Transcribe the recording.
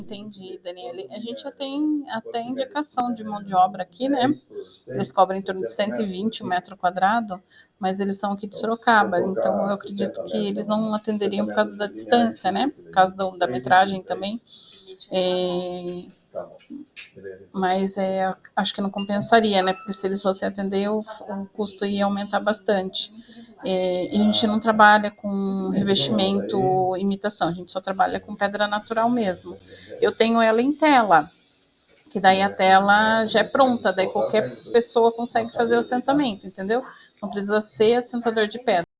Entendi, Daniele. A gente já tem até indicação de mão de obra aqui, né? Eles cobram em torno de 120 o metro quadrado, mas eles são aqui de Sorocaba, então eu acredito que eles não atenderiam por causa da distância, né? Por causa da metragem também. Mas acho que não compensaria, né? Porque se eles fossem atender, o custo ia aumentar bastante. E a gente não trabalha com revestimento imitação, a gente só trabalha com pedra natural mesmo. Eu tenho ela em tela, que daí a tela já é pronta, daí qualquer pessoa consegue fazer o assentamento, entendeu? Não precisa ser assentador de pedra.